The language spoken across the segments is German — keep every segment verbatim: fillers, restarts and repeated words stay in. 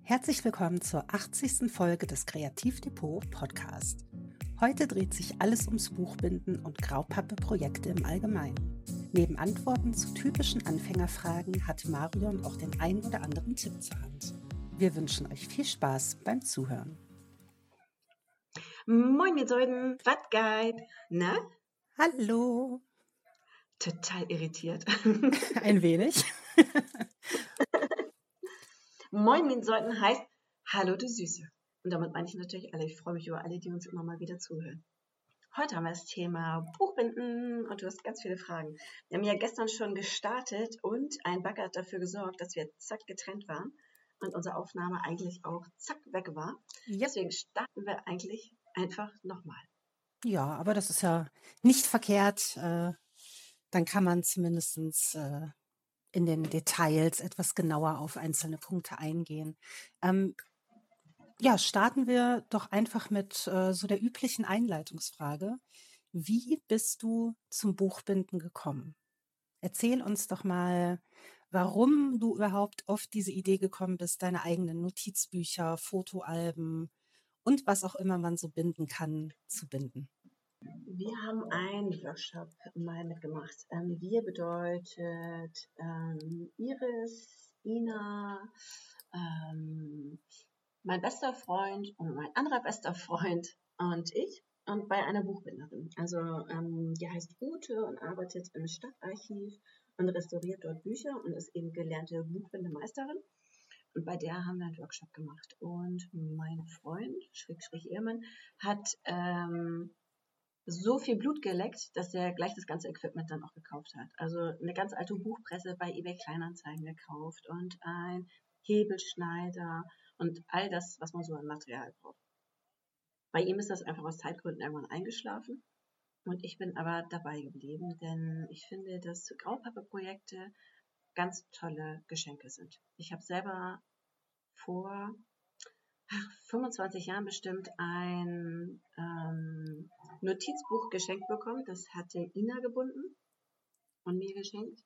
Herzlich willkommen zur achtzigsten Folge des Kreativdepot Podcast. Heute dreht sich alles ums Buchbinden und Graupappe-Projekte im Allgemeinen. Neben Antworten zu typischen Anfängerfragen hat Marion auch den ein oder anderen Tipp zur Hand. Wir wünschen euch viel Spaß beim Zuhören. Moin, ihr Säuden, was geht? Na? Hallo. Total irritiert. Ein wenig. Moin, ihr Säuden heißt Hallo, du Süße. Und damit meine ich natürlich alle. Ich freue mich über alle, die uns immer mal wieder zuhören. Heute haben wir das Thema Buchbinden und du hast ganz viele Fragen. Wir haben ja gestern schon gestartet und ein Bug hat dafür gesorgt, dass wir zack getrennt waren und unsere Aufnahme eigentlich auch zack weg war. Ja. Deswegen starten wir eigentlich einfach nochmal. Ja, aber das ist ja nicht verkehrt. Äh, dann kann man zumindest äh, in den Details etwas genauer auf einzelne Punkte eingehen. Ähm, ja, starten wir doch einfach mit äh, so der üblichen Einleitungsfrage. Wie bist du zum Buchbinden gekommen? Erzähl uns doch mal, warum du überhaupt auf diese Idee gekommen bist, deine eigenen Notizbücher, Fotoalben und was auch immer man so binden kann, zu binden. Wir haben einen Workshop mal mitgemacht. Ähm, wir bedeutet ähm, Iris, Ina, ähm, mein bester Freund und mein anderer bester Freund und ich und bei einer Buchbinderin. Also ähm, die heißt Ute und arbeitet im Stadtarchiv und restauriert dort Bücher und ist eben gelernte Buchbindemeisterin. Und bei der haben wir einen Workshop gemacht. Und mein Freund, Schrägstrich Ehemann, hat ähm, so viel Blut geleckt, dass er gleich das ganze Equipment dann auch gekauft hat. Also eine ganz alte Buchpresse bei eBay Kleinanzeigen gekauft und ein Hebelschneider und all das, was man so an Material braucht. Bei ihm ist das einfach aus Zeitgründen irgendwann eingeschlafen und ich bin aber dabei geblieben, denn ich finde, dass Graupappe-Projekte ganz tolle Geschenke sind. Ich habe selber vor fünfundzwanzig Jahren bestimmt ein ähm, Notizbuch geschenkt bekommen. Das hatte Ina gebunden und mir geschenkt.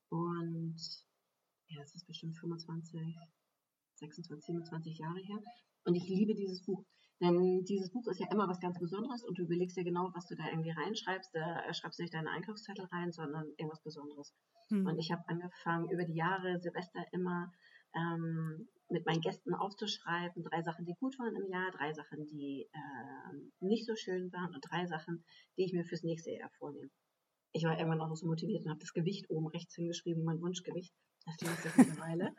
Und ja, das ist bestimmt fünfundzwanzig, sechsundzwanzig, siebenundzwanzig Jahre her. Und ich liebe dieses Buch. Denn dieses Buch ist ja immer was ganz Besonderes und du überlegst dir genau, was du da irgendwie reinschreibst. Da schreibst du nicht deine Einkaufszettel rein, sondern irgendwas Besonderes. Hm. Und ich habe angefangen, über die Jahre Silvester immer ähm, mit meinen Gästen aufzuschreiben, drei Sachen, die gut waren im Jahr, drei Sachen, die äh, nicht so schön waren und drei Sachen, die ich mir fürs nächste Jahr vornehme. Ich war irgendwann auch so motiviert und habe das Gewicht oben rechts hingeschrieben, mein Wunschgewicht. Das lässt sich mittlerweile.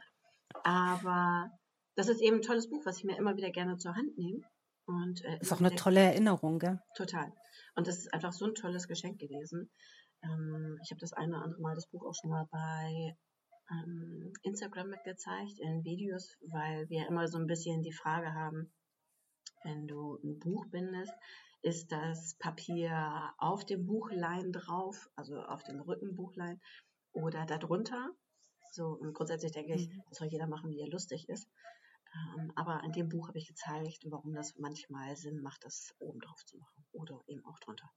Aber das ist eben ein tolles Buch, was ich mir immer wieder gerne zur Hand nehme. Und, äh, ist auch eine tolle Erinnerung, gell? Total. Und das ist einfach so ein tolles Geschenk gewesen. Ähm, ich habe das eine oder andere Mal das Buch auch schon mal bei ähm, Instagram mitgezeigt, in Videos, weil wir immer so ein bisschen die Frage haben, wenn du ein Buch bindest, ist das Papier auf dem Buchlein drauf, also auf dem Rückenbuchlein oder darunter? So, und grundsätzlich denke ich, mhm. das soll jeder machen, wie er lustig ist. Ähm, aber in dem Buch habe ich gezeigt, warum das manchmal Sinn macht, das oben drauf zu machen oder eben auch drunter.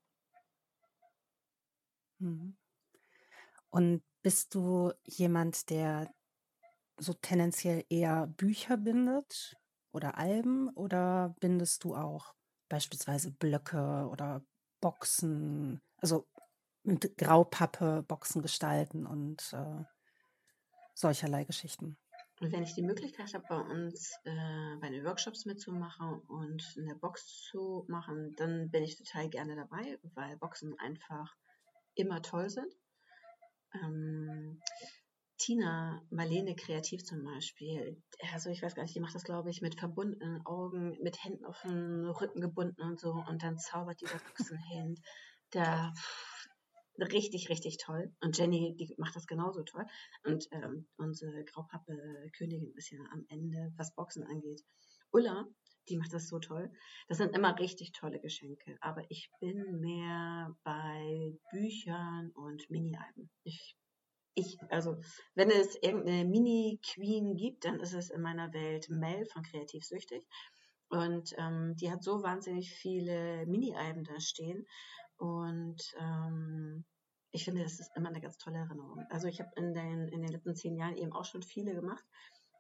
Mhm. Und bist du jemand, der so tendenziell eher Bücher bindet oder Alben oder bindest du auch beispielsweise Blöcke oder Boxen, also mit Graupappe Boxen gestalten und äh, solcherlei Geschichten? Und wenn ich die Möglichkeit habe, bei uns äh, bei den Workshops mitzumachen und eine Box zu machen, dann bin ich total gerne dabei, weil Boxen einfach immer toll sind. Ähm, Tina, Marlene Kreativ zum Beispiel, also ich weiß gar nicht, die macht das, glaube ich, mit verbundenen Augen, mit Händen auf den Rücken gebunden und so und dann zaubert die da Boxen hin. Da richtig, richtig toll. Und Jenny, die macht das genauso toll. Und ähm, unsere Graupappe-Königin ist ja am Ende, was Boxen angeht. Ulla, die macht das so toll. Das sind immer richtig tolle Geschenke. Aber ich bin mehr bei Büchern und Mini-Alben. Ich, ich, also, wenn es irgendeine Mini-Queen gibt, dann ist es in meiner Welt Mel von Kreativsüchtig. Und ähm, die hat so wahnsinnig viele Mini-Alben da stehen. Und ähm, ich finde, das ist immer eine ganz tolle Erinnerung. Also ich habe in den, in den letzten zehn Jahren eben auch schon viele gemacht.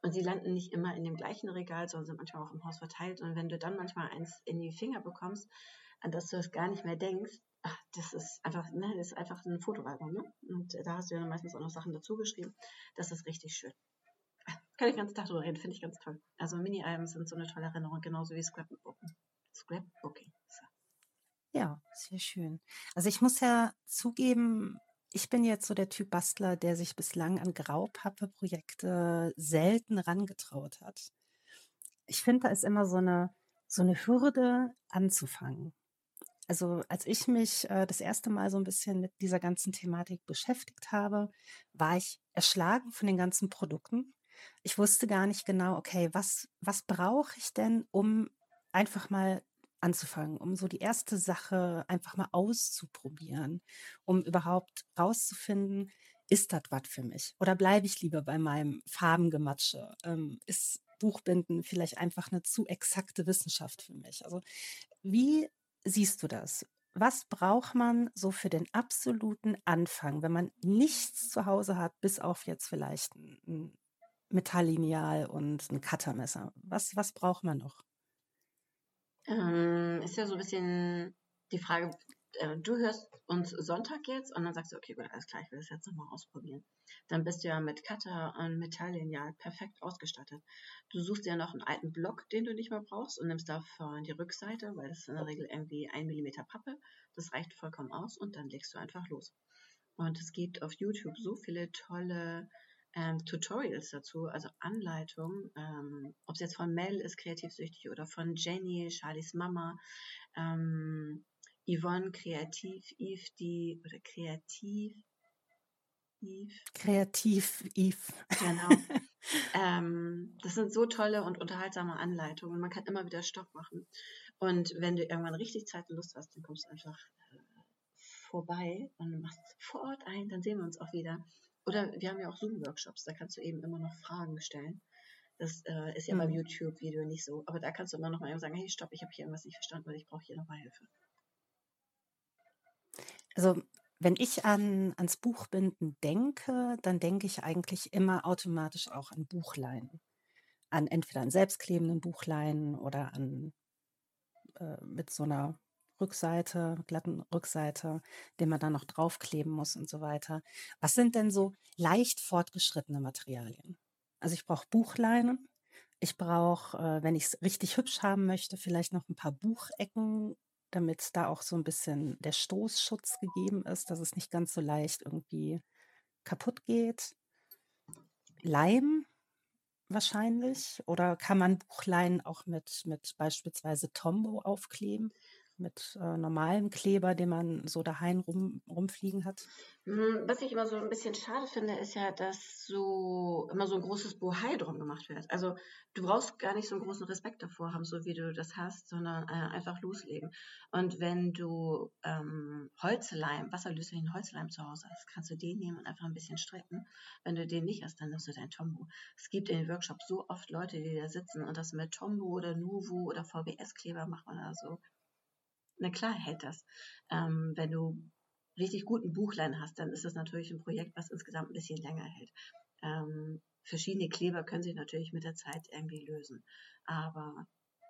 Und sie landen nicht immer in dem gleichen Regal, sondern sind manchmal auch im Haus verteilt. Und wenn du dann manchmal eins in die Finger bekommst, an das du es gar nicht mehr denkst, ach, das ist einfach, ne, das ist einfach ein Fotoalbum, ne? Und da hast du ja meistens auch noch Sachen dazu geschrieben. Das ist richtig schön. Kann ich den ganzen Tag drüber reden, finde ich ganz toll. Also Mini-Alben sind so eine tolle Erinnerung, genauso wie Scrapbooking. Scrapbooking. So. Ja, sehr schön. Also ich muss ja zugeben, ich bin jetzt so der Typ Bastler, der sich bislang an Graupappe-Projekte selten rangetraut hat. Ich finde, da ist immer so eine, so eine Hürde anzufangen. Also als ich mich äh, das erste Mal so ein bisschen mit dieser ganzen Thematik beschäftigt habe, war ich erschlagen von den ganzen Produkten. Ich wusste gar nicht genau, okay, was, was brauche ich denn, um einfach mal anzufangen, um so die erste Sache einfach mal auszuprobieren, um überhaupt rauszufinden, ist das was für mich? Oder bleibe ich lieber bei meinem Farbengematsche? Ähm, ist Buchbinden vielleicht einfach eine zu exakte Wissenschaft für mich? Also wie siehst du das? Was braucht man so für den absoluten Anfang, wenn man nichts zu Hause hat, bis auf jetzt vielleicht ein 'n Metalllineal und ein Cuttermesser? Was was braucht man noch? Ähm, ist ja so ein bisschen die Frage, äh, du hörst uns Sonntag jetzt und dann sagst du, okay, gut, alles klar, ich will das jetzt nochmal ausprobieren. Dann bist du ja mit Cutter und Metalllineal perfekt ausgestattet. Du suchst dir noch einen alten Block, den du nicht mehr brauchst und nimmst davon die Rückseite, weil das ist in der Regel irgendwie ein Millimeter Pappe. Das reicht vollkommen aus und dann legst du einfach los. Und es gibt auf YouTube so viele tolle ähm, Tutorials dazu, also Anleitungen, ähm, ob es jetzt von Mel ist, kreativsüchtig, oder von Jenny, Charlies Mama, ähm, Yvonne, Kreativ, Eve, die, oder Kreativ, Eve, Kreativ, Yves. genau. Ähm, das sind so tolle und unterhaltsame Anleitungen. Man kann immer wieder Stopp machen. Und wenn du irgendwann richtig Zeit und Lust hast, dann kommst du einfach äh, vorbei und machst vor Ort ein, dann sehen wir uns auch wieder. Oder wir haben ja auch Zoom-Workshops, da kannst du eben immer noch Fragen stellen. Das äh, ist ja beim Mhm. YouTube-Video nicht so. Aber da kannst du immer noch mal eben sagen, hey, stopp, ich habe hier irgendwas nicht verstanden oder ich brauche hier nochmal Hilfe. Also, wenn ich an ans Buchbinden denke, dann denke ich eigentlich immer automatisch auch an Buchleinen. An entweder an selbstklebenden Buchleinen oder an äh, mit so einer Rückseite, glatten Rückseite, den man dann noch draufkleben muss und so weiter. Was sind denn so leicht fortgeschrittene Materialien? Also ich brauche Buchleinen. Ich brauche, äh, wenn ich es richtig hübsch haben möchte, vielleicht noch ein paar Buchecken, damit da auch so ein bisschen der Stoßschutz gegeben ist, dass es nicht ganz so leicht irgendwie kaputt geht. Leim wahrscheinlich, oder kann man Buchleinen auch mit mit beispielsweise Tombow aufkleben? Mit, äh, normalem Kleber, den man so daheim rum rumfliegen hat? Hm, was ich immer so ein bisschen schade finde, ist ja, dass so immer so ein großes Bohai drum gemacht wird. Also, du brauchst gar nicht so einen großen Respekt davor haben, so wie du das hast, sondern, äh, einfach loslegen. Und wenn du, ähm, Holzleim wasserlöslichen Holzleim zu Hause hast, kannst du den nehmen und einfach ein bisschen strecken. Wenn du den nicht hast, dann nimmst du dein Tombow. Es gibt in den Workshops so oft Leute, die da sitzen und das mit Tombow oder Nuvo oder V B S-Kleber machen oder so. Na klar hält das. Ähm, wenn du richtig guten Buchlein hast, dann ist das natürlich ein Projekt, was insgesamt ein bisschen länger hält. Ähm, verschiedene Kleber können sich natürlich mit der Zeit irgendwie lösen. Aber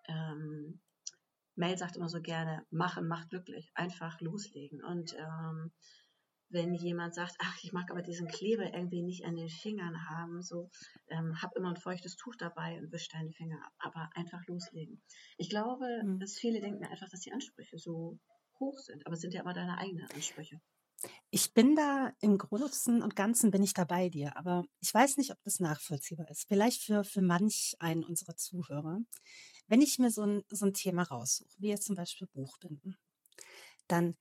ähm, Mel sagt immer so gerne, machen macht glücklich, einfach loslegen. Und ähm, wenn jemand sagt, ach, ich mag aber diesen Kleber irgendwie nicht an den Fingern haben, so, ähm, hab immer ein feuchtes Tuch dabei und wisch deine Finger ab, aber einfach loslegen. Ich glaube, Mhm. dass viele denken einfach, dass die Ansprüche so hoch sind, aber es sind ja immer deine eigenen Ansprüche. Ich bin da im Großen und Ganzen bin ich da bei dir, aber ich weiß nicht, ob das nachvollziehbar ist. Vielleicht für für manch einen unserer Zuhörer. Wenn ich mir so ein so 'n Thema raussuche, wie jetzt zum Beispiel Buchbinden, dann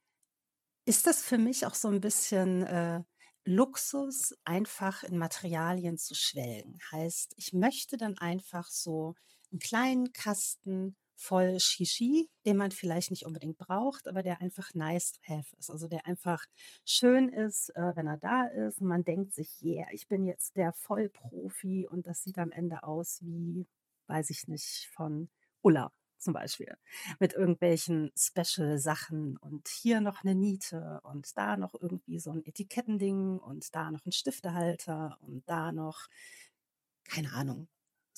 ist das für mich auch so ein bisschen, äh, Luxus, einfach in Materialien zu schwelgen? Heißt, ich möchte dann einfach so einen kleinen Kasten voll Shishi, den man vielleicht nicht unbedingt braucht, aber der einfach nice to have ist. Also, der einfach schön ist, äh, wenn er da ist und man denkt sich: „Yeah, ich bin jetzt der Vollprofi“, und das sieht am Ende aus wie, weiß ich nicht, von Ulla zum Beispiel, mit irgendwelchen Special-Sachen und hier noch eine Niete und da noch irgendwie so ein Etikettending und da noch ein Stiftehalter und da noch keine Ahnung,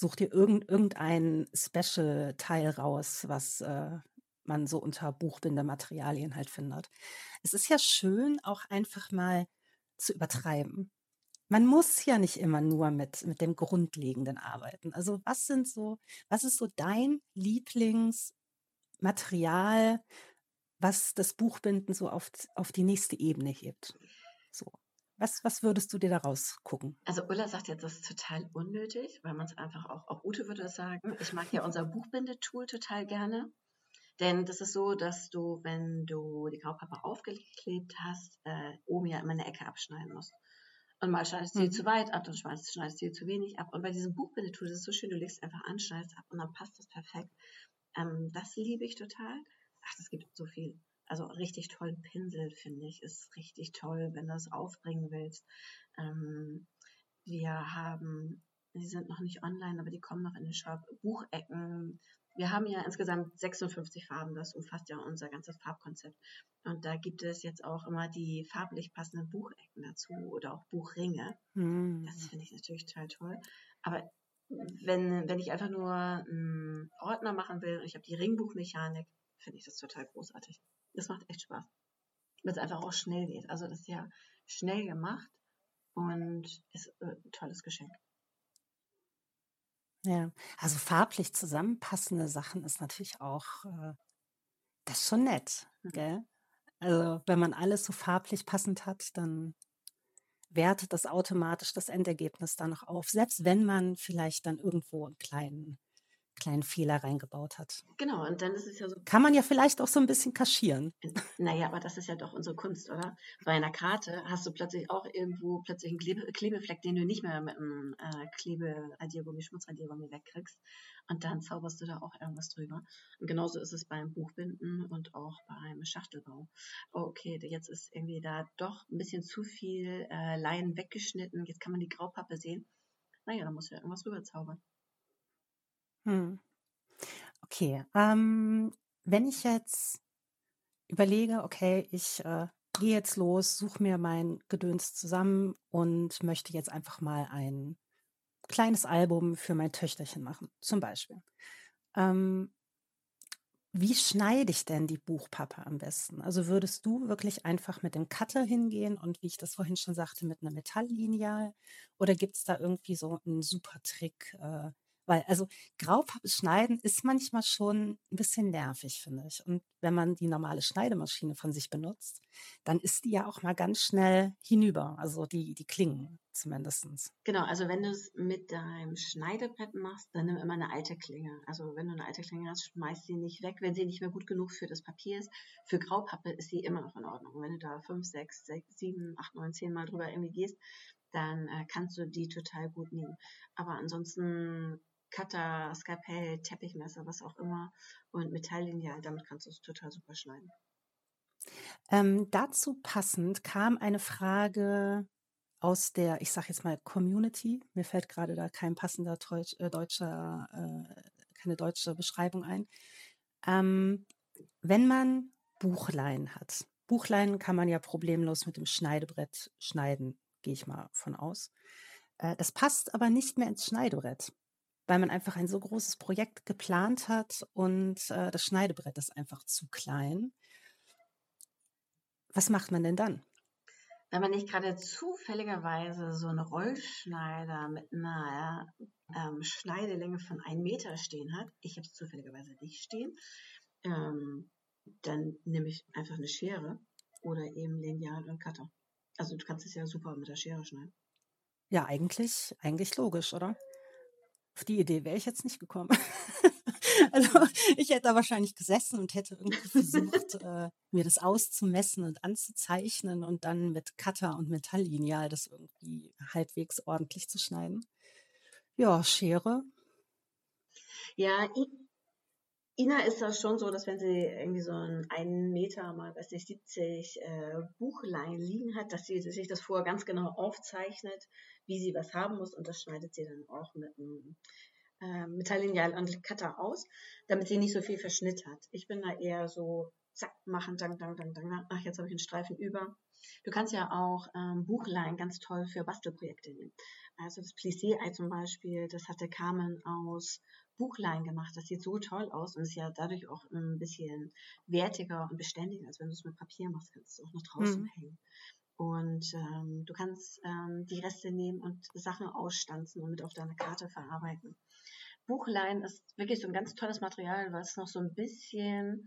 such dir irgend, irgendein Special-Teil raus, was äh, man so unter Buchbindematerialien halt findet. Es ist ja schön, auch einfach mal zu übertreiben. Man muss ja nicht immer nur mit, mit dem Grundlegenden arbeiten. Also was sind so, was ist so dein Lieblingsmaterial, was das Buchbinden so auf, auf die nächste Ebene hebt? So. Was, was würdest du dir daraus gucken? Also Ulla sagt jetzt, das ist total unnötig, weil man es einfach auch, auch Ute würde das sagen. Ich mag ja unser Buchbindetool total gerne. Denn das ist so, dass du, wenn du die Graupappe aufgeklebt hast, äh, oben ja immer eine Ecke abschneiden musst. Und mal schneidest du die Mhm. zu weit ab, dann schneidest, schneidest du die zu wenig ab. Und bei diesem Buchbindetool ist es so schön, du legst einfach an, schneidest ab und dann passt das perfekt. Ähm, das liebe ich total. Ach, das gibt so viel. Also richtig tollen Pinsel, finde ich. Ist richtig toll, wenn du das aufbringen willst. Ähm, wir haben, die sind noch nicht online, aber die kommen noch in den Shop, Buchecken. Wir haben ja insgesamt sechsundfünfzig Farben, das umfasst ja unser ganzes Farbkonzept. Und da gibt es jetzt auch immer die farblich passenden Buchecken dazu oder auch Buchringe. Mhm. Das finde ich natürlich total toll. Aber wenn, wenn ich einfach nur einen Ordner machen will und ich habe die Ringbuchmechanik, finde ich das total großartig. Das macht echt Spaß. Weil es einfach auch schnell geht. Also das ist ja schnell gemacht und ist äh, ein tolles Geschenk. Ja, also farblich zusammenpassende Sachen ist natürlich auch, äh, das ist schon nett, Mhm. gell? Also wenn man alles so farblich passend hat, dann wertet das automatisch das Endergebnis dann noch auf, selbst wenn man vielleicht dann irgendwo einen kleinen, kleinen Fehler reingebaut hat. Genau, und dann ist es ja so, Kann man ja vielleicht auch so ein bisschen kaschieren. naja, aber das ist ja doch unsere Kunst, oder? Bei einer Karte hast du plötzlich auch irgendwo plötzlich einen Klebe Klebefleck, den du nicht mehr mit einem äh, Kleberadiergummi, Schmutzradiergummi wegkriegst. Und dann zauberst du da auch irgendwas drüber. Und genauso ist es beim Buchbinden und auch beim Schachtelbau. Oh, okay, jetzt ist irgendwie da doch ein bisschen zu viel äh, Leinen weggeschnitten. Jetzt kann man die Graupappe sehen. Naja, da muss ja irgendwas rüberzaubern. Hm. Okay, ähm, wenn ich jetzt überlege, okay, ich äh, gehe jetzt los, suche mir mein Gedöns zusammen und möchte jetzt einfach mal ein kleines Album für mein Töchterchen machen, zum Beispiel. Ähm, wie schneide ich denn die Buchpappe am besten? Also würdest du wirklich einfach mit dem Cutter hingehen und wie ich das vorhin schon sagte, mit einer Metalllineal? Oder gibt es da irgendwie so einen super Trick? Äh, weil, also Graupappe schneiden ist manchmal schon ein bisschen nervig, finde ich. Und wenn man die normale Schneidemaschine von sich benutzt, dann ist die ja auch mal ganz schnell hinüber. Also die, die Klingen zumindest. Genau, also wenn du es mit deinem Schneidebrett machst, dann nimm immer eine alte Klinge. Also wenn du eine alte Klinge hast, schmeiß sie nicht weg, wenn sie nicht mehr gut genug für das Papier ist. Für Graupappe ist sie immer noch in Ordnung. Wenn du da fünf, sechs, sechs, sieben, acht, neun, zehn Mal drüber irgendwie gehst, dann äh, kannst du die total gut nehmen. Aber ansonsten Cutter, Skalpell, Teppichmesser, was auch immer und Metalllineal, damit kannst du es total super schneiden. Ähm, dazu passend kam eine Frage aus der, ich sage jetzt mal, Community. Mir fällt gerade da kein passender Deutsch, äh, deutscher, äh, keine deutsche Beschreibung ein. Ähm, wenn man Buchlein hat, Buchlein kann man ja problemlos mit dem Schneidebrett schneiden, gehe ich mal von aus. Äh, das passt aber nicht mehr ins Schneidebrett, weil man einfach ein so großes Projekt geplant hat und äh, das Schneidebrett ist einfach zu klein. Was macht man denn dann? Wenn man nicht gerade zufälligerweise so einen Rollschneider mit einer ähm, Schneidelänge von einem Meter stehen hat, ich habe es zufälligerweise nicht stehen, ähm, dann nehme ich einfach eine Schere oder eben Lineal und Cutter. Also du kannst es ja super mit der Schere schneiden. Ja, eigentlich, eigentlich logisch, oder? Auf die Idee wäre ich jetzt nicht gekommen. Also ich hätte da wahrscheinlich gesessen und hätte irgendwie versucht, äh, mir das auszumessen und anzuzeichnen und dann mit Cutter und Metalllineal das irgendwie halbwegs ordentlich zu schneiden. Ja, Schere. Ja, Ina ist das schon so, dass wenn sie irgendwie so ein einen Meter mal, weiß nicht, siebzig äh, Buchlein liegen hat, dass sie sich das vorher ganz genau aufzeichnet, wie sie was haben muss und das schneidet sie dann auch mit einem äh, Metalllineal und Cutter aus, damit sie nicht so viel Verschnitt hat. Ich bin da eher so, zack, machen, dang, dang, dang, dang, ach, jetzt habe ich einen Streifen über Du kannst ja auch ähm, Buchlein ganz toll für Bastelprojekte nehmen. Also das Plissé-Ei zum Beispiel, das hatte Carmen aus Buchlein gemacht. Das sieht so toll aus und ist ja dadurch auch ein bisschen wertiger und beständiger, als wenn du es mit Papier machst, kannst du es auch noch draußen Hm. hängen. Und ähm, du kannst ähm, die Reste nehmen und Sachen ausstanzen und mit auf deine Karte verarbeiten. Buchlein ist wirklich so ein ganz tolles Material, was noch so ein bisschen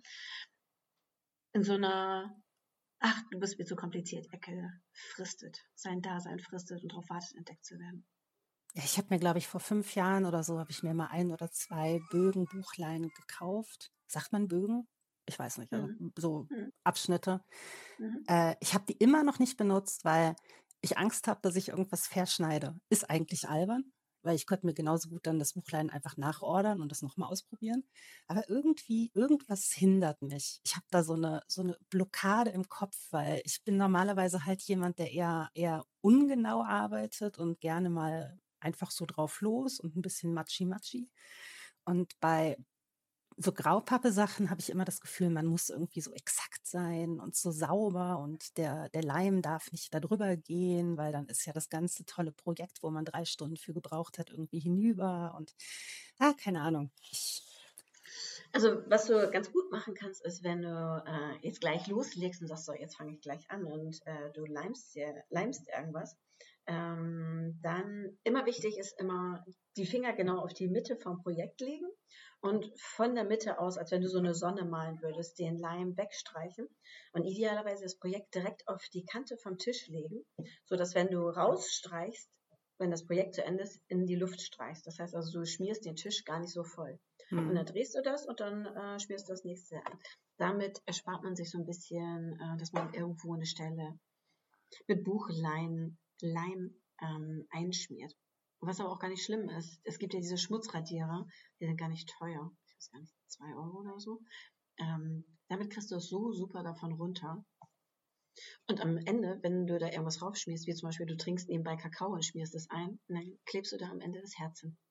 in so einer, ach, du bist mir zu kompliziert, Ecke fristet, sein Dasein fristet und darauf wartet, entdeckt zu werden. Ja, ich habe mir, glaube ich, vor fünf Jahren oder so, habe ich mir mal ein oder zwei Bögen Buchlein gekauft. Sagt man Bögen? Ich weiß nicht, also Mhm. so Mhm. Abschnitte. Mhm. Äh, ich habe die immer noch nicht benutzt, weil ich Angst habe, dass ich irgendwas verschneide. Ist eigentlich albern, weil ich könnte mir genauso gut dann das Buchlein einfach nachordern und das nochmal ausprobieren. Aber irgendwie, irgendwas hindert mich. Ich habe da so eine, so eine Blockade im Kopf, weil ich bin normalerweise halt jemand, der eher, eher ungenau arbeitet und gerne mal einfach so drauf los und ein bisschen matschi-matschi. Und bei so Graupappe-Sachen habe ich immer das Gefühl, man muss irgendwie so exakt sein und so sauber und der, der Leim darf nicht da drüber gehen, weil dann ist ja das ganze tolle Projekt, wo man drei Stunden für gebraucht hat, irgendwie hinüber und ah, keine Ahnung. Ich, Also, was du ganz gut machen kannst, ist, wenn du äh, jetzt gleich loslegst und sagst, so, jetzt fange ich gleich an und äh, du leimst, dir, leimst irgendwas, ähm, dann immer wichtig ist immer, die Finger genau auf die Mitte vom Projekt legen und von der Mitte aus, als wenn du so eine Sonne malen würdest, den Leim wegstreichen und idealerweise das Projekt direkt auf die Kante vom Tisch legen, sodass wenn du rausstreichst, wenn das Projekt zu Ende ist, in die Luft streichst. Das heißt also, du schmierst den Tisch gar nicht so voll. Und dann hm, drehst du das und dann äh, schmierst du das nächste an. Damit erspart man sich so ein bisschen, äh, dass man irgendwo eine Stelle mit Buchleim Leim, ähm, einschmiert. Was aber auch gar nicht schlimm ist. Es gibt ja diese Schmutzradierer, die sind gar nicht teuer. Ich weiß gar nicht, zwei Euro oder so. Ähm, damit kriegst du es so super davon runter. Und am Ende, wenn du da irgendwas raufschmierst, wie zum Beispiel du trinkst nebenbei Kakao und schmierst es ein, dann klebst du da am Ende das Herz hin.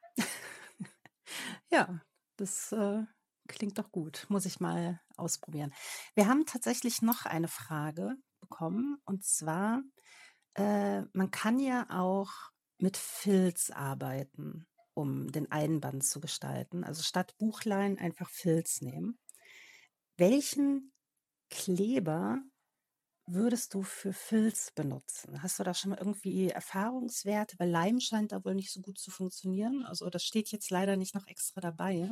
ja, das äh, klingt doch gut. Muss ich mal ausprobieren. Wir haben tatsächlich noch eine Frage bekommen und zwar, äh, man kann ja auch mit Filz arbeiten, um den Einband zu gestalten. Also statt Buchlein einfach Filz nehmen. Welchen Kleber würdest du für Filz benutzen? Hast du da schon mal irgendwie Erfahrungswerte? Weil Leim scheint da wohl nicht so gut zu funktionieren. Also das steht jetzt leider nicht noch extra dabei.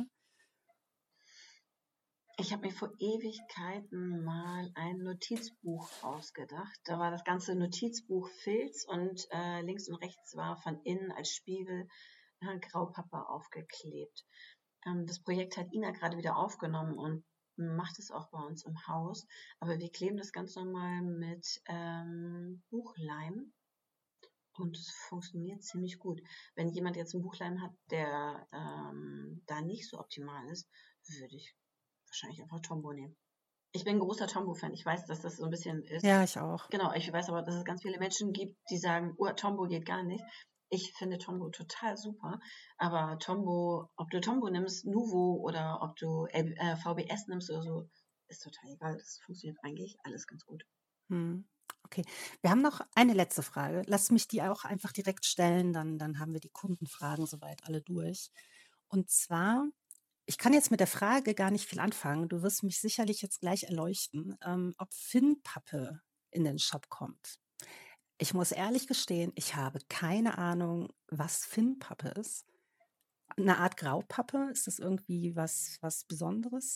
Ich habe mir vor Ewigkeiten mal ein Notizbuch ausgedacht. Da war das ganze Notizbuch Filz und äh, links und rechts war von innen als Spiegel äh, Graupappe aufgeklebt. Ähm, das Projekt hat Ina gerade wieder aufgenommen und macht es auch bei uns im Haus. Aber wir kleben das ganz normal mit ähm, Buchleim und es funktioniert ziemlich gut. Wenn jemand jetzt einen Buchleim hat, der ähm, da nicht so optimal ist, würde ich wahrscheinlich einfach Tombow nehmen. Ich bin ein großer Tombow-Fan. Ich weiß, dass das so ein bisschen ist. Ja, ich auch. Genau, ich weiß aber, dass es ganz viele Menschen gibt, die sagen, oh, Tombow geht gar nicht. Ich finde Tombow total super. Aber Tombow, ob du Tombow nimmst, Nuvo oder ob du äh, V B S nimmst oder so, ist total egal. Das funktioniert eigentlich alles ganz gut. Hm. Okay, wir haben noch eine letzte Frage. Lass mich die auch einfach direkt stellen, dann, dann haben wir die Kundenfragen soweit alle durch. Und zwar, ich kann jetzt mit der Frage gar nicht viel anfangen. Du wirst mich sicherlich jetzt gleich erleuchten, ähm, ob Finnpappe in den Shop kommt. Ich muss ehrlich gestehen, ich habe keine Ahnung, was Finnpappe ist. Eine Art Graupappe? Ist das irgendwie was, was Besonderes?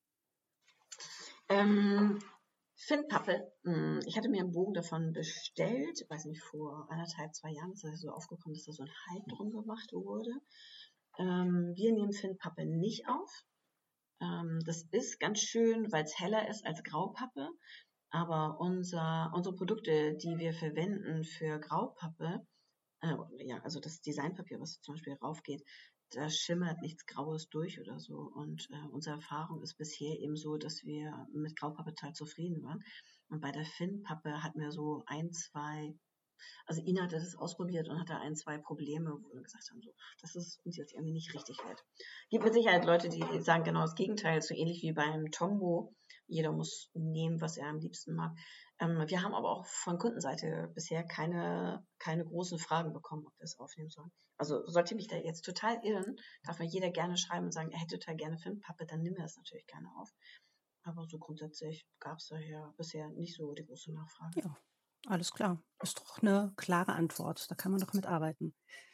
Ähm, Finnpappe, mh, ich hatte mir einen Bogen davon bestellt, weiß nicht, vor anderthalb, zwei Jahren ist das so aufgekommen, dass da so ein Hype drum gemacht wurde. Ähm, wir nehmen Finnpappe nicht auf. Ähm, das ist ganz schön, weil es heller ist als Graupappe. Aber unser, unsere Produkte, die wir verwenden für Graupappe, äh, ja, also das Designpapier, was zum Beispiel raufgeht, da schimmert nichts Graues durch oder so. Und äh, unsere Erfahrung ist bisher eben so, dass wir mit Graupappe total zufrieden waren. Und bei der Finnpappe hatten wir so ein, zwei, also Ina hatte das ausprobiert und hatte ein, zwei Probleme, wo wir gesagt haben, so, das ist uns jetzt irgendwie nicht richtig wert. Gibt mit Sicherheit Leute, die sagen genau das Gegenteil, so ähnlich wie beim Tombow. Jeder muss nehmen, was er am liebsten mag. Ähm, wir haben aber auch von Kundenseite bisher keine, keine großen Fragen bekommen, ob wir es aufnehmen sollen. Also sollte mich da jetzt total irren, darf mir jeder gerne schreiben und sagen, er hätte total gerne Filmpappe, dann nehmen wir das natürlich gerne auf. Aber so grundsätzlich gab es daher bisher nicht so die große Nachfrage. Ja, alles klar. Ist doch eine klare Antwort. Da kann man doch mitarbeiten.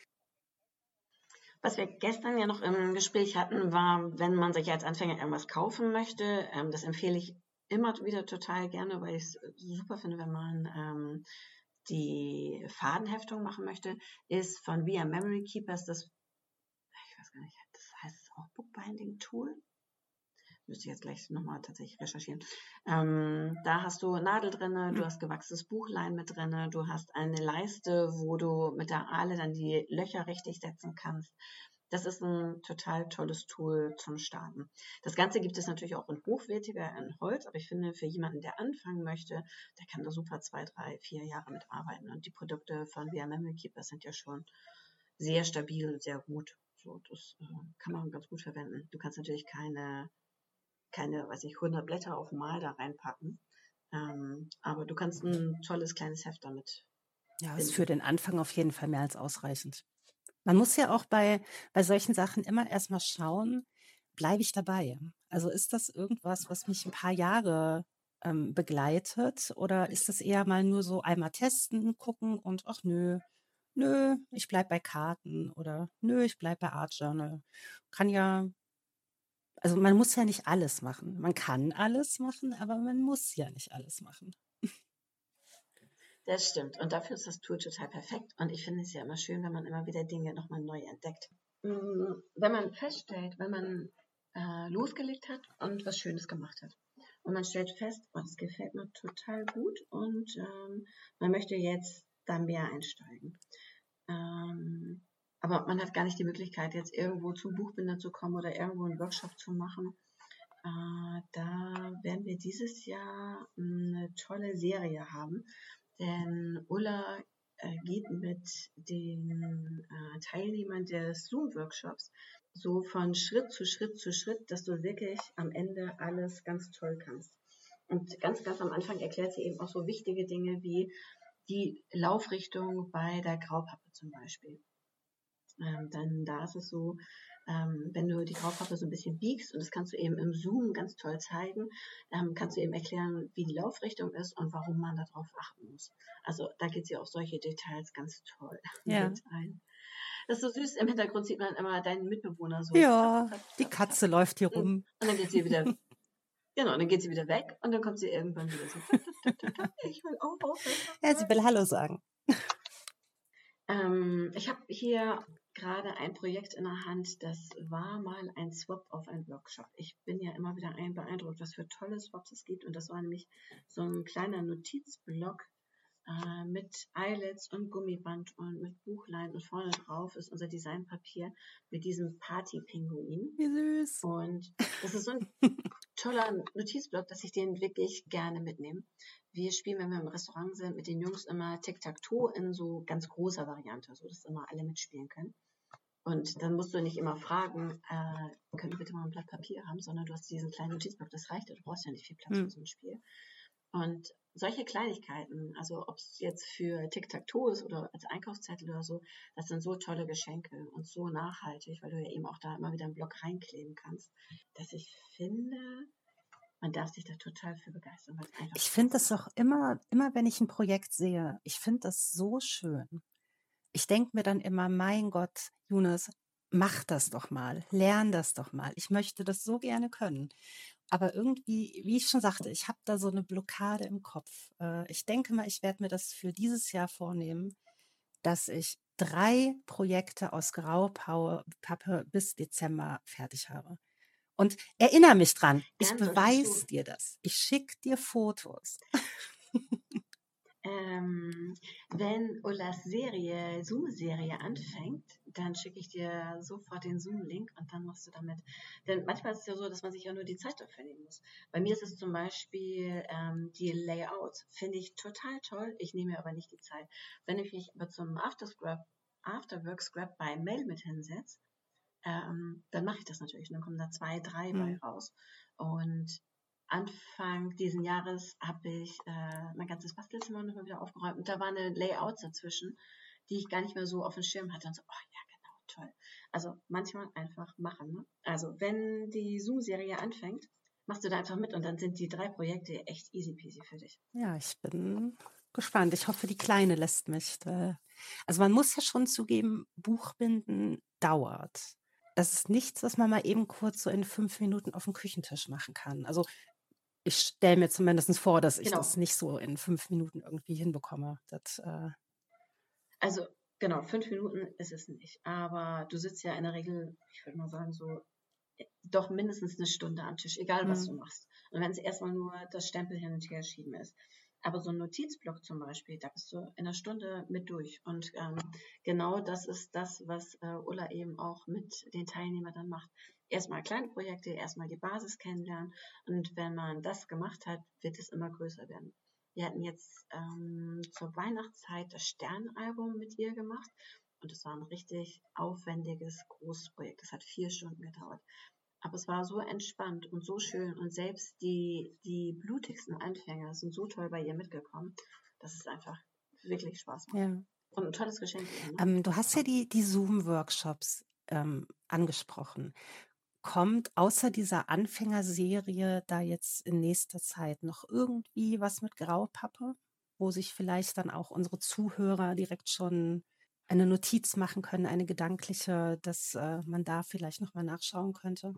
Was wir gestern ja noch im Gespräch hatten, war, wenn man sich als Anfänger irgendwas kaufen möchte, ähm, das empfehle ich immer wieder total gerne, weil ich es super finde, wenn man ähm, die Fadenheftung machen möchte, ist von V R Memory Keepers das, ich weiß gar nicht, das heißt auch Bookbinding Tool. Müsste ich jetzt gleich nochmal tatsächlich recherchieren. Ähm, da hast du Nadel drin, du hast gewachstes Buchlein mit drin, du hast eine Leiste, wo du mit der Ahle dann die Löcher richtig setzen kannst. Das ist ein total tolles Tool zum Starten. Das Ganze gibt es natürlich auch in hochwertiger, in Holz, aber ich finde, für jemanden, der anfangen möchte, der kann da super zwei, drei, vier Jahre mitarbeiten. Und die Produkte von V R Memory Keeper sind ja schon sehr stabil und sehr gut. So, das äh, kann man ganz gut verwenden. Du kannst natürlich keine keine, weiß ich, hundert Blätter auf einmal da reinpacken. Ähm, aber du kannst ein tolles kleines Heft damit Ja, ist für binden. den Anfang auf jeden Fall mehr als ausreichend. Man muss ja auch bei, bei solchen Sachen immer erstmal schauen, bleibe ich dabei? Also ist das irgendwas, was mich ein paar Jahre ähm, begleitet oder ist das eher mal nur so einmal testen, gucken und ach nö, nö, ich bleib bei Karten oder nö, ich bleib bei Art Journal. Kann ja, also man muss ja nicht alles machen. Man kann alles machen, aber man muss ja nicht alles machen. Das stimmt. Und dafür ist das Tool total perfekt. Und ich finde es ja immer schön, wenn man immer wieder Dinge nochmal neu entdeckt. Mm, Wenn man feststellt, wenn man äh, losgelegt hat und was Schönes gemacht hat. Und man stellt fest, oh, das gefällt mir total gut und ähm, man möchte jetzt da mehr einsteigen. Ähm, aber man hat gar nicht die Möglichkeit, jetzt irgendwo zum Buchbinder zu kommen oder irgendwo einen Workshop zu machen. Äh, da werden wir dieses Jahr eine tolle Serie haben, denn Ulla äh, geht mit den äh, Teilnehmern des Zoom-Workshops so von Schritt zu Schritt zu Schritt, dass du wirklich am Ende alles ganz toll kannst. Und ganz, ganz am Anfang erklärt sie eben auch so wichtige Dinge wie die Laufrichtung bei der Graupappe zum Beispiel. Ähm, dann da ist es so, ähm, wenn du die Graupappe so ein bisschen biegst, und das kannst du eben im Zoom ganz toll zeigen, ähm, kannst du eben erklären, wie die Laufrichtung ist und warum man darauf achten muss. Also da geht sie auf solche Details ganz toll Ja. mit ein. Das ist so süß, im Hintergrund sieht man immer deinen Mitbewohner so zapp, Ja, zapp, die zapp, zapp. Katze läuft hier Und rum. dann geht sie wieder, genau, dann geht sie wieder weg und dann kommt sie irgendwann wieder so, zapp, zapp, zapp, zapp, ich will auch aufmerksam Ja, sie sein. will Hallo sagen. Ähm, ich habe hier gerade ein Projekt in der Hand, das war mal ein Swap auf einen Workshop. Ich bin ja immer wieder ein beeindruckt, was für tolle Swaps es gibt. Und das war nämlich so ein kleiner Notizblock äh, mit Eyelets und Gummiband und mit Buchlein. Und vorne drauf ist unser Designpapier mit diesem Party-Pinguin. Wie süß. Und das ist so ein toller Notizblock, dass ich den wirklich gerne mitnehme. Wir spielen, wenn wir im Restaurant sind, mit den Jungs immer Tic-Tac-Toe in so ganz großer Variante, so dass immer alle mitspielen können. Und dann musst du nicht immer fragen, äh, könnt ihr bitte mal ein Blatt Papier haben, sondern du hast diesen kleinen Notizblock, das reicht ja, du brauchst ja nicht viel Platz Hm. für so ein Spiel. Und solche Kleinigkeiten, also ob es jetzt für Tic-Tac-Toe ist oder als Einkaufszettel oder so, das sind so tolle Geschenke und so nachhaltig, weil du ja eben auch da immer wieder einen Block reinkleben kannst, dass ich finde, man darf sich da total für begeistern, weil es einfach Ich Spaß finde das macht. auch immer, immer wenn ich ein Projekt sehe, ich finde das so schön. Ich denke mir dann immer, mein Gott, Younes, mach das doch mal, lern das doch mal. Ich möchte das so gerne können. Aber irgendwie, wie ich schon sagte, ich habe da so eine Blockade im Kopf. Äh, ich denke mal, ich werde mir das für dieses Jahr vornehmen, dass ich drei Projekte aus Graupappe bis Dezember fertig habe. Und erinnere mich dran, ich Dann solltest beweise du dir das. Ich schicke dir Fotos. Ähm, wenn Ullas Serie, Zoom-Serie anfängt, dann schicke ich dir sofort den Zoom-Link und dann machst du damit. Denn manchmal ist es ja so, dass man sich ja nur die Zeit dafür nehmen muss. Bei mir ist es zum Beispiel ähm, die Layouts. Finde ich total toll. Ich nehme mir aber nicht die Zeit. Wenn ich mich aber zum Afterscrap, Afterwork-Scrap bei Mail mit hinsetze, ähm, dann mache ich das natürlich. Und dann kommen da zwei, drei bei Hm. raus. Und Anfang diesen Jahres habe ich äh, mein ganzes Bastelzimmer nochmal wieder aufgeräumt und da waren eine Layouts dazwischen, die ich gar nicht mehr so auf dem Schirm hatte und so, oh ja, genau, toll. Also manchmal einfach machen. Ne? Also wenn die Zoom-Serie anfängt, machst du da einfach mit und dann sind die drei Projekte echt easy peasy für dich. Ja, ich bin gespannt. Ich hoffe, die Kleine lässt mich. Äh, also man muss ja schon zugeben, Buchbinden dauert. Das ist nichts, was man mal eben kurz so in fünf Minuten auf dem Küchentisch machen kann. Also ich stelle mir zumindest vor, dass ich das Genau. nicht so in fünf Minuten irgendwie hinbekomme. Das, äh, Also genau, fünf Minuten ist es nicht. Aber du sitzt ja in der Regel, ich würde mal sagen, so äh, doch mindestens eine Stunde am Tisch, egal was du hm. machst. Und wenn es erstmal nur das Stempel hin und her schieben ist. Aber so ein Notizblock zum Beispiel, da bist du in einer Stunde mit durch. Und ähm, genau das ist das, was äh, Ulla eben auch mit den Teilnehmern dann macht. Erstmal kleine Projekte, erstmal die Basis kennenlernen. Und wenn man das gemacht hat, wird es immer größer werden. Wir hatten jetzt ähm, zur Weihnachtszeit das Sternalbum mit ihr gemacht. Und es war ein richtig aufwendiges, großes Projekt. Das hat vier Stunden gedauert. Aber es war so entspannt und so schön und selbst die, die blutigsten Anfänger sind so toll bei ihr mitgekommen, dass es einfach wirklich Spaß macht. Ja. Und ein tolles Geschenk eben, ne? Ähm, du hast ja die, die Zoom-Workshops ähm, angesprochen. Kommt außer dieser Anfängerserie da jetzt in nächster Zeit noch irgendwie was mit Graupappe, wo sich vielleicht dann auch unsere Zuhörer direkt schon eine Notiz machen können, eine gedankliche, dass äh, man da vielleicht nochmal nachschauen könnte?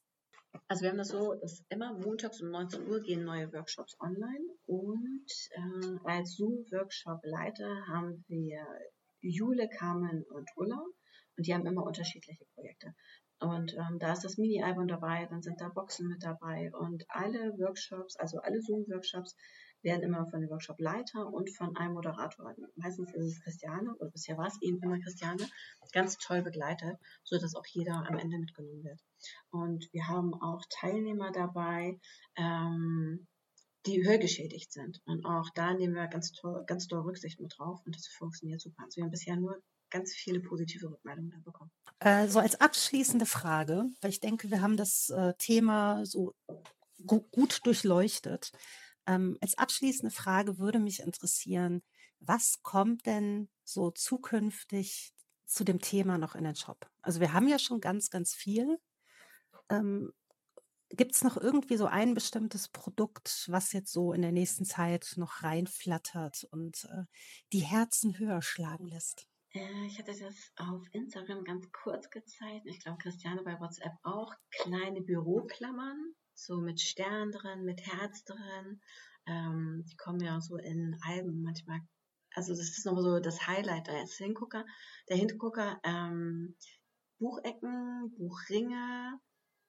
Also wir haben das so, dass immer montags um neunzehn Uhr gehen neue Workshops online und äh, als Zoom-Workshop-Leiter haben wir Jule, Carmen und Ulla und die haben immer unterschiedliche Projekte. Und ähm, da ist das Mini-Album dabei, dann sind da Boxen mit dabei und alle Workshops, also alle Zoom-Workshops werden immer von dem Workshop-Leiter und von einem Moderator, meistens ist es Christiane, oder bisher war es eben immer Christiane, ganz toll begleitet, sodass auch jeder am Ende mitgenommen wird. Und wir haben auch Teilnehmer dabei, ähm, die hörgeschädigt sind. Und auch da nehmen wir ganz toll, ganz doll Rücksicht mit drauf und das funktioniert super. Also wir haben bisher nur ganz viele positive Rückmeldungen da bekommen. Äh, so als abschließende Frage, weil ich denke, wir haben das äh, Thema so gu gut durchleuchtet. Ähm, als abschließende Frage würde mich interessieren, was kommt denn so zukünftig zu dem Thema noch in den Shop? Also wir haben ja schon ganz, ganz viel. Ähm, Gibt es noch irgendwie so ein bestimmtes Produkt, was jetzt so in der nächsten Zeit noch reinflattert und äh, die Herzen höher schlagen lässt? Äh, ich hatte das auf Instagram ganz kurz gezeigt. Ich glaube, Christiane bei WhatsApp auch. Kleine Büroklammern, so mit Stern drin, mit Herz drin. Ähm, die kommen ja so in Alben manchmal. Also das ist nochmal so das Highlight als Hingucker. Der Hingucker, ähm, Buchecken, Buchringe,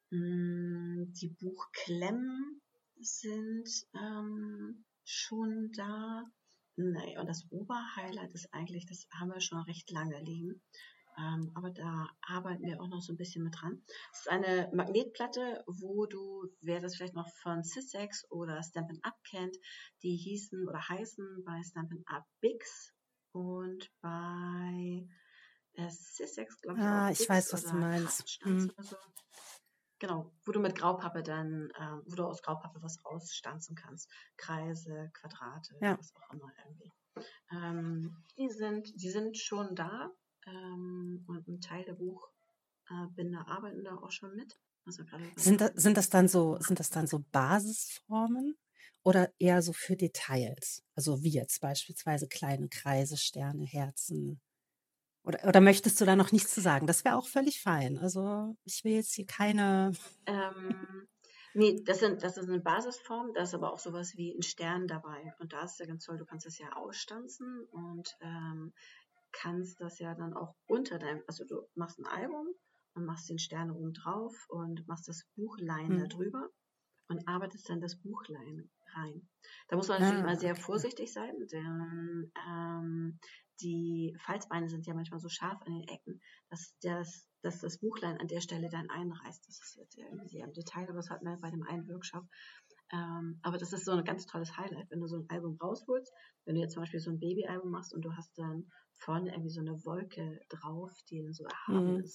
mh, die Buchklemmen sind ähm, schon da. Nee, und das Oberhighlight ist eigentlich, das haben wir schon recht lange liegen. Ähm, aber da arbeiten wir auch noch so ein bisschen mit dran. Es ist eine Magnetplatte, wo du, wer das vielleicht noch von Syssex oder Stampin' Up kennt, die hießen oder heißen bei Stampin' Up Bigs und bei äh, Syssex, glaube ich, auch Ah, ich Bigs weiß, was du oder meinst. Kraftstanz Hm. oder so. Genau, wo du mit Graupappe dann, äh, wo du aus Graupappe was rausstanzen kannst. Kreise, Quadrate, Ja. was auch immer irgendwie. Ähm, die sind, die sind schon da ähm, und ein Teil der Buchbinder arbeiten da auch schon mit. Also gerade bei Sind, da, der sind das dann so, sind das dann so Basisformen oder eher so für Details? Also wie jetzt beispielsweise kleine Kreise, Sterne, Herzen. Oder, oder möchtest du da noch nichts zu sagen? Das wäre auch völlig fein. Also ich will jetzt hier keine. Ähm, nee, das sind, das ist eine Basisform, da ist aber auch sowas wie ein Stern dabei. Und da ist ja ganz toll, du kannst das ja ausstanzen und ähm, kannst das ja dann auch unter deinem, also du machst ein Album und machst den Stern oben drauf und machst das Buchlein da Hm. drüber und arbeitest dann das Buchlein rein. Da muss man natürlich Ah, immer sehr okay. vorsichtig sein, denn ähm, die Falzbeine sind ja manchmal so scharf an den Ecken, dass das, dass das Buchlein an der Stelle dann einreißt. Das ist jetzt irgendwie sehr im Detail, aber das hatten wir bei dem einen Workshop. Ähm, aber das ist so ein ganz tolles Highlight, wenn du so ein Album rausholst, wenn du jetzt zum Beispiel so ein Babyalbum machst und du hast dann vorne irgendwie so eine Wolke drauf, die dann so erhaben Hm. ist.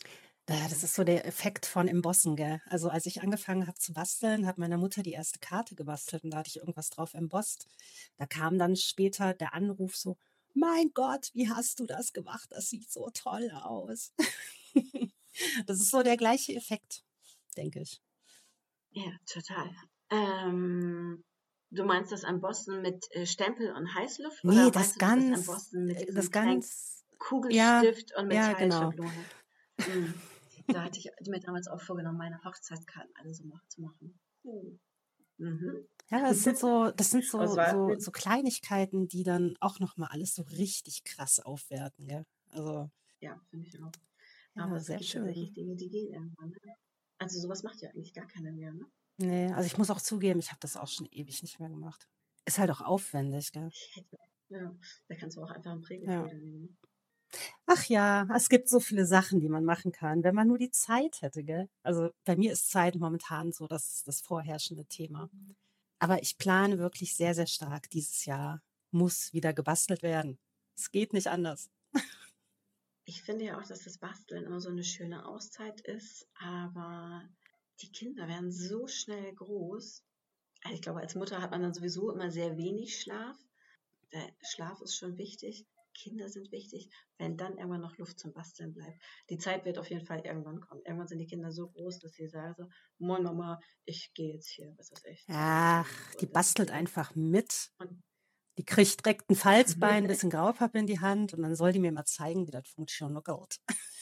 Ja, das ist so der Effekt von Embossen, gell? Also als ich angefangen habe zu basteln, hat meine Mutter die erste Karte gebastelt und da hatte ich irgendwas drauf embossed. Da kam dann später der Anruf so, mein Gott, wie hast du das gemacht? Das sieht so toll aus. Das ist so der gleiche Effekt, denke ich. Ja, total. Ähm, du meinst das Embossen mit äh, Stempel und Heißluft Nee, oder das meinst du das ganz, Embossen mit äh, diesem das kleinen ganz, ja, Kugelstift und ja, genau. Metallschablone? Mm. Da hatte ich mir damals auch vorgenommen, meine Hochzeitskarten alle so mach- zu machen. Uh. Mhm. Ja, das sind so, das sind Aber es so, war, so, so Kleinigkeiten, die dann auch nochmal alles so richtig krass aufwerten, gell? Also, ja, finde ich auch. Aber ja, es sehr gibt schön. tatsächlich Dinge, die gehen irgendwann. Ne? Also sowas macht ja eigentlich gar keiner mehr, ne? Nee, also ich muss auch zugeben, ich habe das auch schon ewig nicht mehr gemacht. Ist halt auch aufwendig, gell? Ich hätte, ja, da kannst du auch einfach einen Ja. Prägefüller nehmen. Ach ja, es gibt so viele Sachen, die man machen kann, wenn man nur die Zeit hätte, gell? Also bei mir ist Zeit momentan so das, das vorherrschende Thema. Aber ich plane wirklich sehr, sehr stark. Dieses Jahr muss wieder gebastelt werden. Es geht nicht anders. Ich finde ja auch, dass das Basteln immer so eine schöne Auszeit ist, aber die Kinder werden so schnell groß. Also ich glaube, als Mutter hat man dann sowieso immer sehr wenig Schlaf. Der Schlaf ist schon wichtig. Kinder sind wichtig, wenn dann irgendwann noch Luft zum Basteln bleibt. Die Zeit wird auf jeden Fall irgendwann kommen. Irgendwann sind die Kinder so groß, dass sie sagen so, Moin Mama, ich gehe jetzt hier, was weiß ich, zur Ach, Ausbildung. die Und dann ist bastelt die weg. einfach mit. Und Die kriegt direkt ein Falzbein, ein bisschen Graupappe in die Hand und dann soll die mir mal zeigen, wie das funktioniert.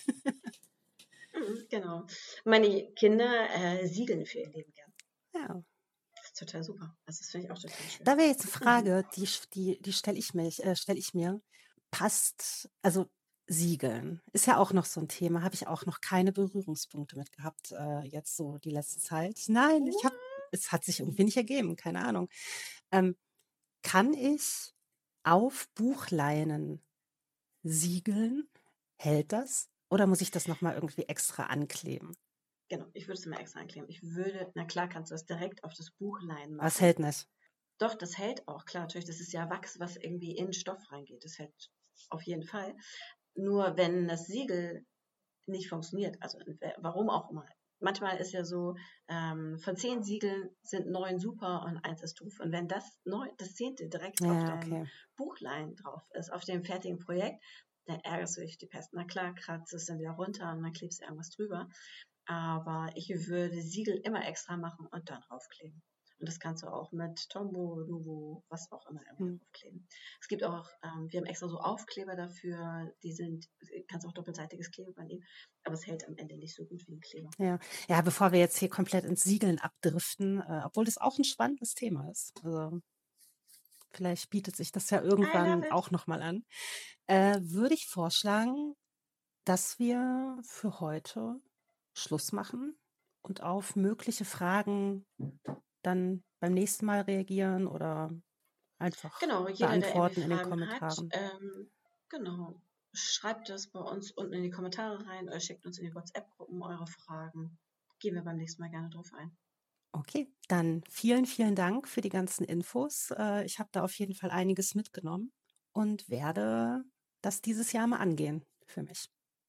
Mhm, genau. Meine Kinder äh, siegeln für ihr Leben gern. Ja. Das ist total super. Also das finde ich auch total schön. Da wäre jetzt eine Mhm. Frage, die, die, die stelle ich, mich, äh, stell ich mir. Passt, also Siegeln ist ja auch noch so ein Thema, habe ich auch noch keine Berührungspunkte mit gehabt, äh, jetzt so die letzte Zeit. Nein, ich habe, es hat sich irgendwie nicht ergeben, keine Ahnung. Ähm, kann ich auf Buchleinen siegeln? Hält das? Oder muss ich das nochmal irgendwie extra ankleben? Genau, ich würde es immer extra ankleben. Ich würde, na klar kannst du das direkt auf das Buchlein Aber es machen. hält nicht. Doch, das hält auch, klar, natürlich, das ist ja Wachs, was irgendwie in Stoff reingeht. Das hält auf jeden Fall. Nur wenn das Siegel nicht funktioniert, also äh, warum auch immer. Manchmal ist ja so, ähm, von zehn Siegeln sind neun super und eins ist doof. Und wenn das neun, das zehnte direkt auf Ja, deinem okay. Buchlein drauf ist, auf dem fertigen Projekt, dann ärgerst du dich die Pest. Na klar, kratzt es dann wieder runter und dann klebst du irgendwas drüber. Aber ich würde Siegel immer extra machen und dann draufkleben. Und das kannst du auch mit Tombow, Nuvo, was auch immer irgendwie Hm. draufkleben. Es gibt auch, ähm, wir haben extra so Aufkleber dafür, die sind, kannst auch doppelseitiges Klebeband nehmen, aber es hält am Ende nicht so gut wie ein Kleber. Ja. Ja, bevor wir jetzt hier komplett ins Siegeln abdriften, äh, obwohl das auch ein spannendes Thema ist. Also vielleicht bietet sich das ja I irgendwann love it. auch nochmal an. Äh, würde ich vorschlagen, dass wir für heute Schluss machen und auf mögliche Fragen dann beim nächsten Mal reagieren oder einfach Genau, jeder, der irgendwie beantworten in den Fragen hat, Kommentaren. ähm, genau, schreibt das bei uns unten in die Kommentare rein oder schickt uns in die WhatsApp-Gruppen eure Fragen. Gehen wir beim nächsten Mal gerne drauf ein. Okay, dann vielen, vielen Dank für die ganzen Infos. Äh, ich habe da auf jeden Fall einiges mitgenommen und werde das dieses Jahr mal angehen für mich.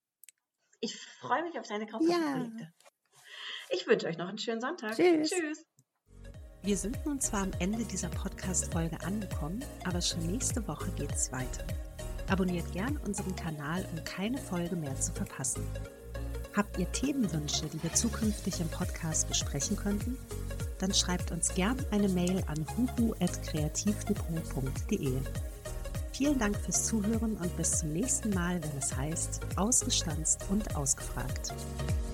Ich freue mich auf deine Ja, Graupapier-Projekte. Ich wünsche euch noch einen schönen Sonntag. tschüss. Tschüss. Wir sind nun zwar am Ende dieser Podcast-Folge angekommen, aber schon nächste Woche geht es weiter. Abonniert gern unseren Kanal, um keine Folge mehr zu verpassen. Habt ihr Themenwünsche, die wir zukünftig im Podcast besprechen könnten? Dann schreibt uns gern eine Mail an huhu at kreativdepot punkt de. Vielen Dank fürs Zuhören und bis zum nächsten Mal, wenn es heißt, ausgestanzt und ausgefragt.